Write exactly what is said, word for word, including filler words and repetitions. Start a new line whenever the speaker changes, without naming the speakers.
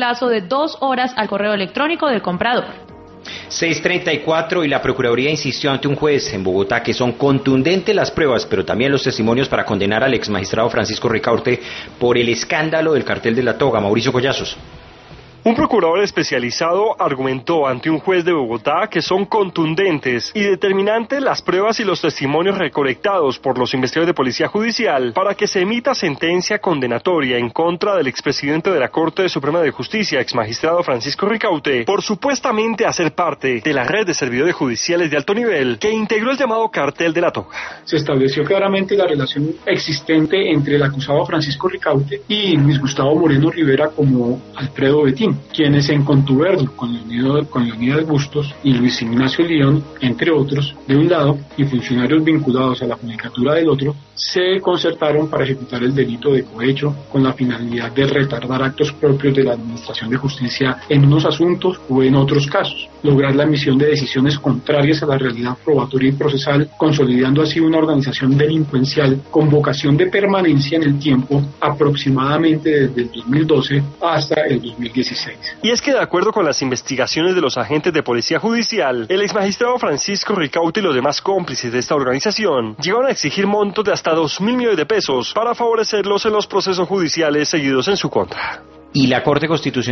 plazo de dos horas al correo electrónico del comprador.
seis treinta y cuatro y la Procuraduría insistió ante un juez en Bogotá que son contundentes las pruebas, pero también los testimonios para condenar al ex magistrado Francisco Ricaurte por el escándalo del cartel de la toga. Mauricio Collazos.
Un procurador especializado argumentó ante un juez de Bogotá que son contundentes y determinantes las pruebas y los testimonios recolectados por los investigadores de Policía Judicial para que se emita sentencia condenatoria en contra del expresidente de la Corte Suprema de Justicia, ex magistrado Francisco Ricaurte, por supuestamente hacer parte de la red de servidores judiciales de alto nivel que integró el llamado cartel de la toga.
Se estableció claramente la relación existente entre el acusado Francisco Ricaurte y Luis Gustavo Moreno Rivera como Alfredo Betín, quienes en contubernio con Leonidas, con Leonidas Bustos y Luis Ignacio León, entre otros, de un lado, y funcionarios vinculados a la judicatura del otro, se concertaron para ejecutar el delito de cohecho con la finalidad de retardar actos propios de la Administración de Justicia en unos asuntos o en otros casos, lograr la emisión de decisiones contrarias a la realidad probatoria y procesal, consolidando así una organización delincuencial con vocación de permanencia en el tiempo aproximadamente desde el dos mil doce hasta el dos mil dieciséis.
Y es que de acuerdo con las investigaciones de los agentes de Policía Judicial, el exmagistrado Francisco Ricaurte y los demás cómplices de esta organización llegaron a exigir montos de hasta dos mil millones de pesos para favorecerlos en los procesos judiciales seguidos en su contra.
Y la Corte Constitucional